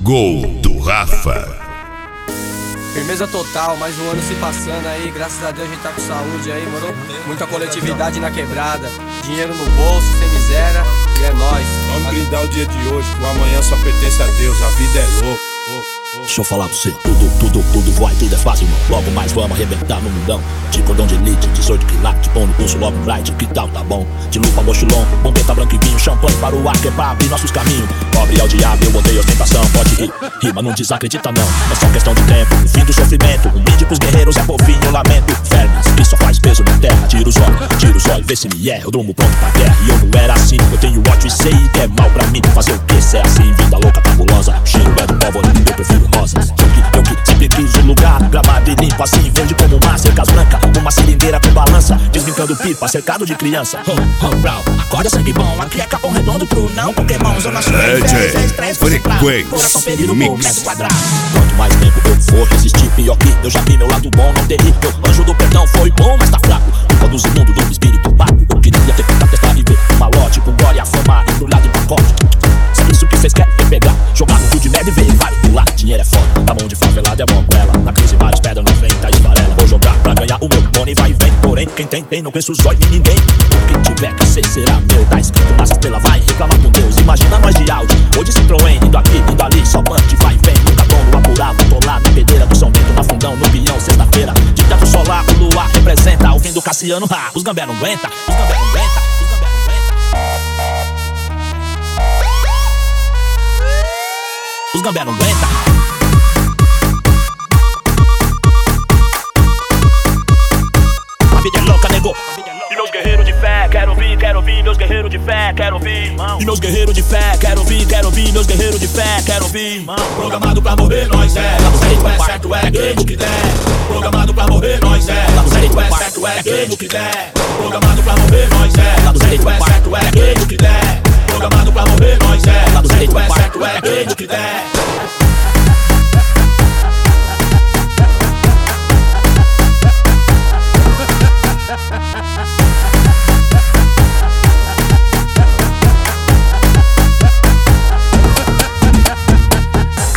Gol do Rafa. Firmeza total, mais um ano se passando aí, graças a Deus a gente tá com saúde aí, mano. Muita coletividade na quebrada, dinheiro no bolso, sem miséria, e é nóis. Vamos brindar o dia de hoje, que o amanhã só pertence a Deus, a vida é louca. Deixa eu falar pra você, tudo vai, tudo é fácil, mano. Logo mais vamos arrebentar no mundão. De cordão de elite, 18 quilates, pão no pulso, logo um ride, que tal, tá bom? De lupa, mochilão, bombeta, branco e vinho, champanhe para o ar, que é pra abrir nossos caminhos. Pobre é o diabo, eu odeio ostentação, pode rir, rima, não desacredita não. É só questão de tempo, o fim do sofrimento. Um brinde pros guerreiros, é fofinho, eu lamento. Fernas, que só faz peso na terra. Tira os olhos, vê se me erra. Eu durmo pronto pra guerra, e eu não era assim. Eu tenho ódio e sei que é mal pra mim. Fazer o que, cê é assim, vida louca, cabulosa. Cheiro é do favorito, eu prefiro rosas. Eu que sempre quis um lugar gravado e limpo assim, verde como uma cercas branca, uma cilindeira com balança, desbrincando pipa, cercado de criança. Acorda sangue bom, aqui é Capão Redondo pro não Pokémon, zona sul, Coração ferido por metro quadrado. Quanto mais tempo eu for resistir, pior que eu já vi meu lado bom não ter rir. Meu anjo do perdão foi bom, mas tá fraco. Culpa dos imundos do espírito pago. Eu queria ter tentado testar e ver uma lote com glória, fama, embrulhado em pacote. Se isso que vocês querem pegar, jogar no cu de merda e ver vários pular. Dinheiro é foda, na mão de favelado é mão ela. Na crise vários pedras não vem, tá esfarela. Vou jogar pra ganhar o meu money, vai e vem. Porém, quem tem, não conheço os olhos de ninguém. O que tiver que ser será meu. Tá escrito nas estrelas, vai reclamar com Deus. Imagina nós de áudio, ou de Citroën, indo aqui, indo ali, só punch, vai e vem. Nunca tomo apurado, tô lá na pedreira do São Bento, na fundão, no pinhão, sexta-feira. De teto solar, o luar representa o fim do Cassiano. Os gambé não aguenta, os gambé não aguenta, os gambé não aguenta. Os gambé não aguenta. A vida é louca, negou. E meus guerreiros de fé, quero ouvir meus guerreiros de fé, quero ouvir. E meus guerreiros de fé, quero ouvir meus guerreiros de fé, quero ouvir. Programado pra morrer, nós é. Certo é certo, é game que der. Programado pra morrer, nós é. Certo é certo, é game que der. Programado pra morrer, nós é. Certo é certo, é game que der. Programado pra morrer, nós é. Certo é certo, é game que der.